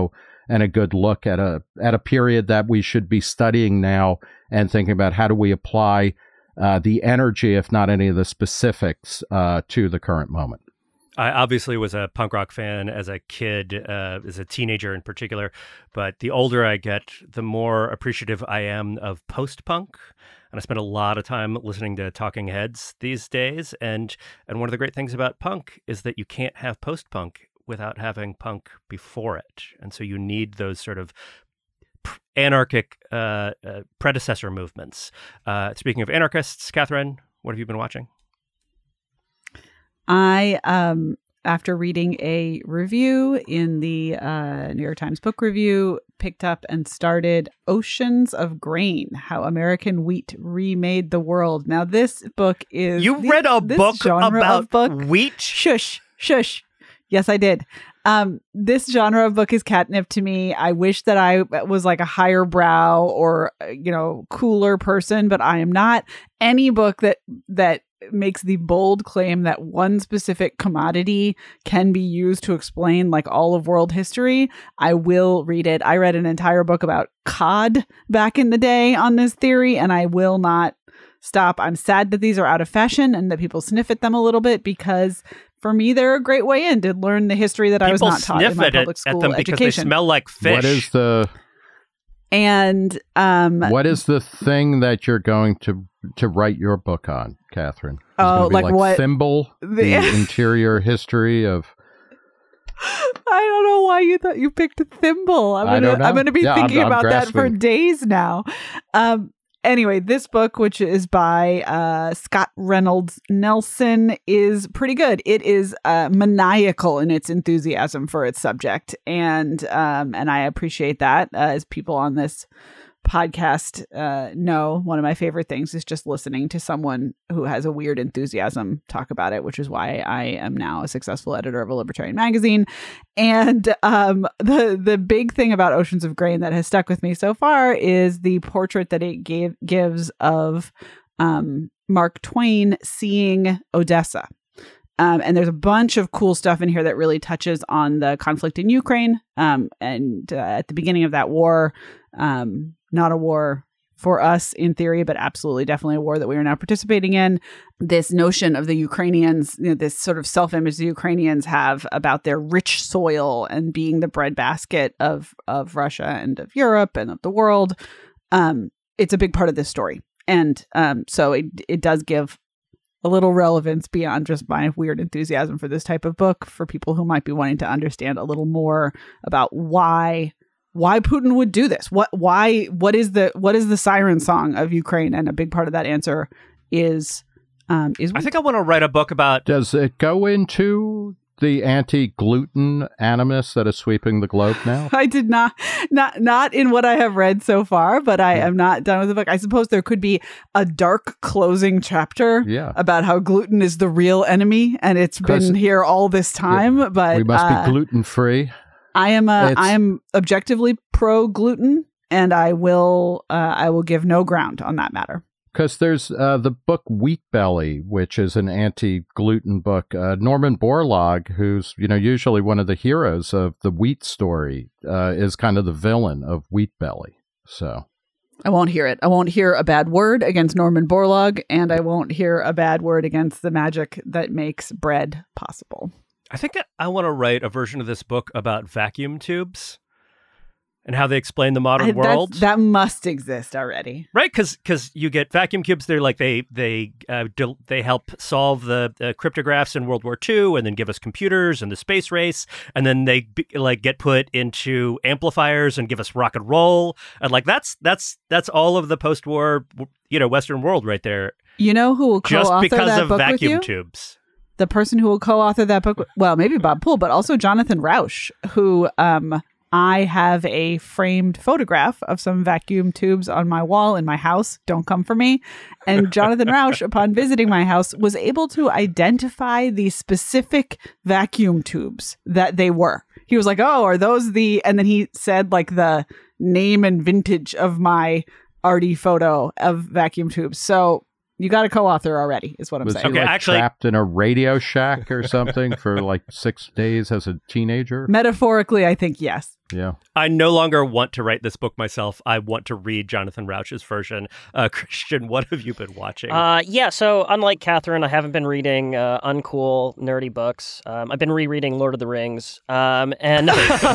and a good look at a at a period that we should be studying now and thinking about how do we apply uh, the energy, if not any of the specifics, uh, to the current moment. I obviously was a punk rock fan as a kid, uh, as a teenager in particular, but the older I get, the more appreciative I am of post-punk. And I spend a lot of time listening to Talking Heads these days. And and one of the great things about punk is that you can't have post-punk without having punk before it. And so you need those sort of anarchic uh, uh, predecessor movements. Uh, speaking of anarchists, Catherine, what have you been watching? I, um, after reading a review in the uh, New York Times Book Review, picked up and started Oceans of Grain, How American Wheat Remade the World. Now, this book is... You the, read a book about book, wheat? Shush, shush. Yes, I did. Um, this genre of book is catnip to me. I wish that I was like a higher brow or, you know, cooler person, but I am not. Any book that that makes the bold claim that one specific commodity can be used to explain like all of world history, I will read it. I read an entire book about cod back in the day on this theory, and I will not stop. I'm sad that these are out of fashion and that people sniff at them a little bit, because for me, they're a great way in to learn the history that people I was not taught in my public at, school at them because education. they smell like fish. What is the and um, what is the thing that you're going to to write your book on, Catherine? Is it Oh, gonna be like like what- Thimble, the interior history of. I don't know why you thought you picked a thimble. I'm I gonna don't know. I'm gonna be Yeah, I'm- thinking I'm about that for grasping. days now. Um anyway, this book, which is by uh Scott Reynolds Nelson, is pretty good. It is uh maniacal in its enthusiasm for its subject. And um and I appreciate that, uh, as people on this podcast uh know, one of my favorite things is just listening to someone who has a weird enthusiasm talk about it, which is why I am now a successful editor of a libertarian magazine. And um the the big thing about Oceans of Grain that has stuck with me so far is the portrait that it gave gives of um Mark Twain seeing Odessa. Um, and there's a bunch of cool stuff in here that really touches on the conflict in Ukraine. Um, and uh, at the beginning of that war, um, not a war for us in theory, but absolutely definitely a war that we are now participating in. This notion of the Ukrainians, you know, this sort of self-image the Ukrainians have about their rich soil and being the breadbasket of, of Russia and of Europe and of the world. Um, it's a big part of this story. And um, so it it does give a little relevance beyond just my weird enthusiasm for this type of book for people who might be wanting to understand a little more about why why Putin would do this. What why what is the what is the siren song of Ukraine? And a big part of that answer is um is I think I want to write a book about. Does it go into the anti-gluten animus that is sweeping the globe now? I did not, not, not in what I have read so far, but I am not done with the book. I suppose there could be a dark closing chapter Yeah. about how gluten is the real enemy, and it's 'Cause- been here all this time. But We must uh, be gluten-free. I am, a, It's- I am objectively pro gluten, and I will, uh, I will give no ground on that matter. Because there's uh, the book Wheat Belly, which is an anti-gluten book. Uh, Norman Borlaug, who's you know usually one of the heroes of the wheat story, uh, is kind of the villain of Wheat Belly. So I won't hear it. I won't hear a bad word against Norman Borlaug, and I won't hear a bad word against the magic that makes bread possible. I think I want to write a version of this book about vacuum tubes and how they explain the modern I, world. That must exist already. Right, because you get vacuum cubes. They're like they they uh, del- they help solve the uh, cryptographs in World War Two, and then give us computers and the space race, and then they be, like get put into amplifiers and give us rock and roll, and like that's that's that's all of the post-war you know Western world right there. You know who will Just co-author because that of book with vacuum you? tubes. The person who will co-author that book, well, maybe Bob Poole, but also Jonathan Rauch, who um, I have a framed photograph of some vacuum tubes on my wall in my house. Don't come for me. And Jonathan Rauch, upon visiting my house, was able to identify the specific vacuum tubes that they were. He was like, oh, are those the, and then he said like the name and vintage of my arty photo of vacuum tubes. So you got a co-author already, is what I'm was saying. he Okay, like actually- trapped in a Radio Shack or something for like six days as a teenager? Metaphorically, I think yes. Yeah. I no longer want to write this book myself. I want to read Jonathan Rauch's version. Uh, Christian, what have you been watching? Uh, yeah, so unlike Catherine, I haven't been reading uh, uncool, nerdy books. Um, I've been rereading Lord of the Rings, um, and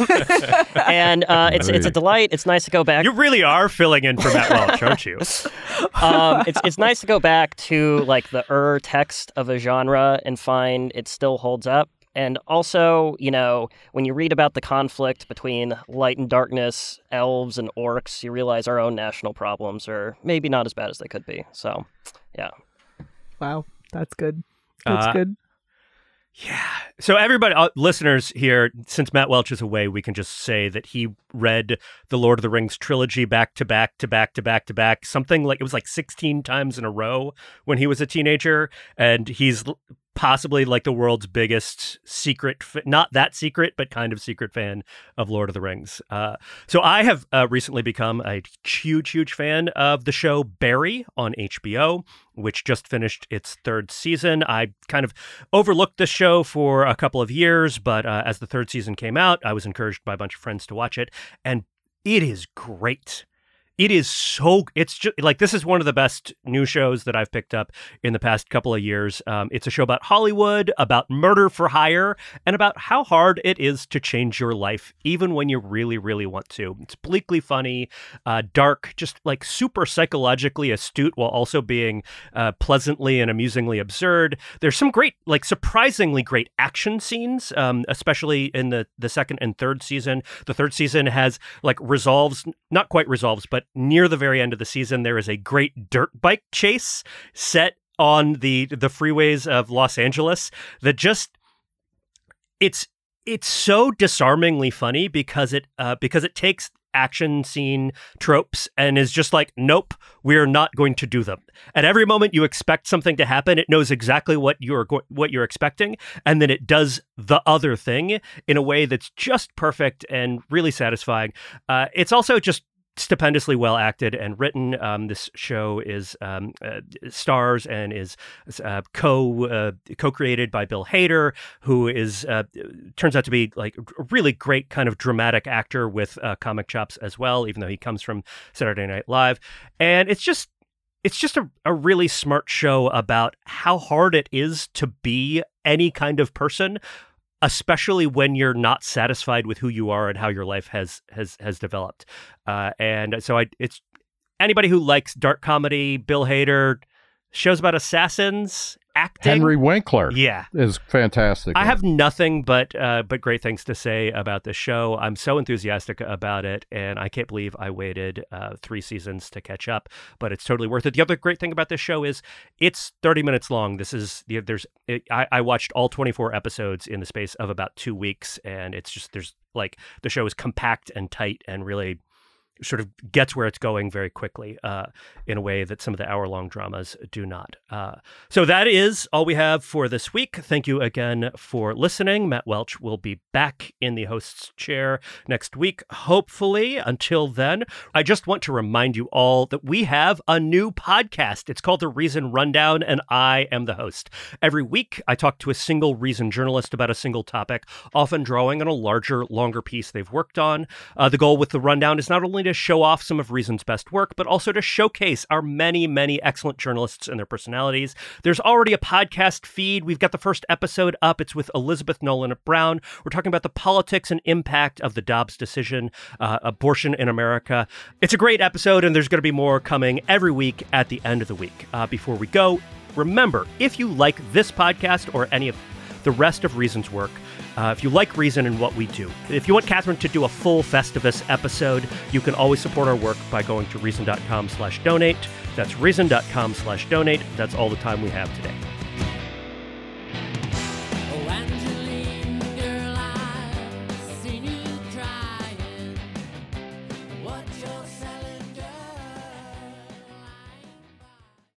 and uh, it's it's a delight. It's nice to go back. You really are filling in for Matt Welch, aren't you? um, it's it's nice to go back to like the Ur text of a genre and find it still holds up. And also, you know, when you read about the conflict between light and darkness, elves and orcs, you realize our own national problems are maybe not as bad as they could be. So, yeah. Wow, that's good. That's uh, good. Yeah. So everybody, uh, listeners here, since Matt Welch is away, we can just say that he read the Lord of the Rings trilogy back to back to back to back to back, something like it was like sixteen times in a row when he was a teenager. And he's possibly like the world's biggest secret, not that secret, but kind of secret fan of Lord of the Rings. Uh, so I have uh, recently become a huge, huge fan of the show Barry on H B O, which just finished its third season. I kind of overlooked this show for a couple of years, but uh, as the third season came out, I was encouraged by a bunch of friends to watch it, and it is great. It is so, it's just like, this is one of the best new shows that I've picked up in the past couple of years. Um, it's a show about Hollywood, about murder for hire, and about how hard it is to change your life, even when you really, really want to. It's bleakly funny, uh, dark, just like super psychologically astute while also being uh, pleasantly and amusingly absurd. There's some great, like surprisingly great action scenes, um, especially in the, the second and third season. The third season has like resolves, not quite resolves, but near the very end of the season, there is a great dirt bike chase set on the the freeways of Los Angeles that just it's it's so disarmingly funny because it uh, because it takes action scene tropes and is just like, nope, we're not going to do them. At every moment you expect something to happen, it knows exactly what you're go- what you're expecting, and then it does the other thing in a way that's just perfect and really satisfying. Uh, it's also just stupendously well acted and written. Um, this show is um, uh, stars and is uh, co uh, co-created by Bill Hader, who is uh, turns out to be like a really great kind of dramatic actor with uh, comic chops as well, even though he comes from Saturday Night Live. And it's just it's just a, a really smart show about how hard it is to be any kind of person, especially when you're not satisfied with who you are and how your life has has has developed. Uh, and so I, it's anybody who likes dark comedy, Bill Hader, shows about assassins, acting. Henry Winkler, yeah, is fantastic. I have nothing but uh, but great things to say about this show. I'm so enthusiastic about it, and I can't believe I waited uh, three seasons to catch up. But it's totally worth it. The other great thing about this show is it's thirty minutes long. This is there's it, I, I watched all twenty-four episodes in the space of about two weeks, and it's just there's like the show is compact and tight and really sort of gets where it's going very quickly uh, in a way that some of the hour-long dramas do not. Uh, so that is all we have for this week. Thank you again for listening. Matt Welch will be back in the host's chair next week, hopefully. Until then, I just want to remind you all that we have a new podcast. It's called The Reason Rundown, and I am the host. Every week, I talk to a single Reason journalist about a single topic, often drawing on a larger, longer piece they've worked on. Uh, the goal with The Rundown is not only to show off some of Reason's best work, but also to showcase our many, many excellent journalists and their personalities. There's already a podcast feed. We've got the first episode up. It's with Elizabeth Nolan Brown. We're talking about the politics and impact of the Dobbs decision, uh, abortion in America. It's a great episode, and there's going to be more coming every week at the end of the week. Uh, before we go, remember, if you like this podcast or any of the rest of Reason's work, Uh, if you like Reason and what we do, if you want Catherine to do a full Festivus episode, you can always support our work by going to reason.com slash donate. That's reason.com slash donate. That's all the time we have today.